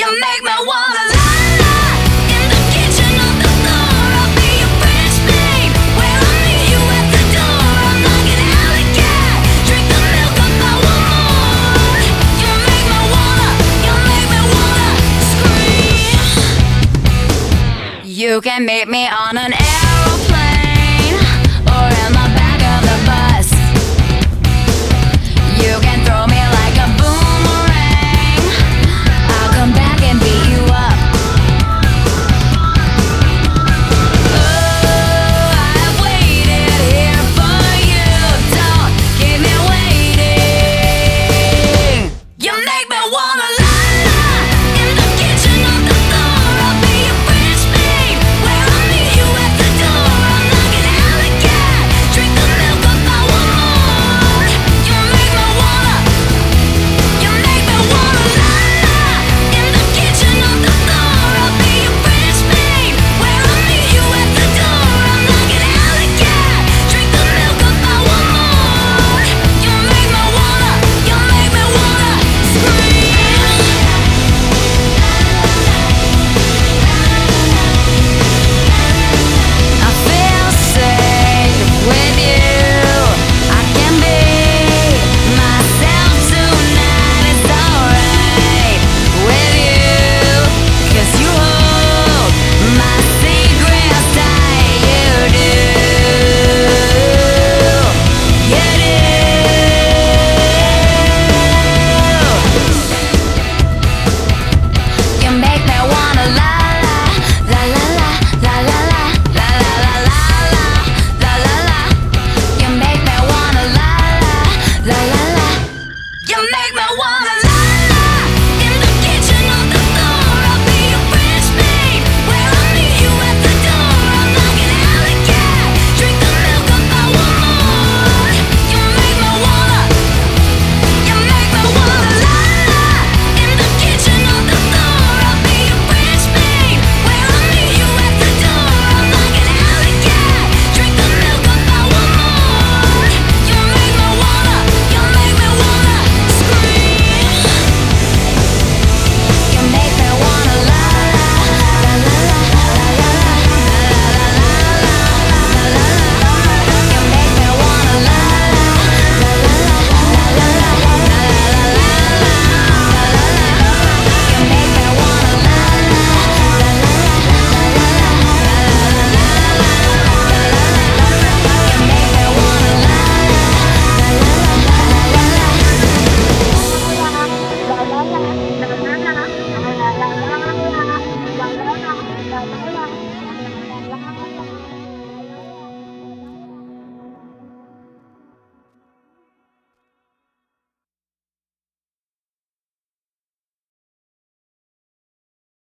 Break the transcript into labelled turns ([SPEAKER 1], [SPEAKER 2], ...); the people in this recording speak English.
[SPEAKER 1] You make me wanna la la in the kitchen on the floor. I'll be your French maid where I meet you at the door. I'm knocking alley cat, drink the milk up, I want more. You make me wanna scream. You can meet me on an air.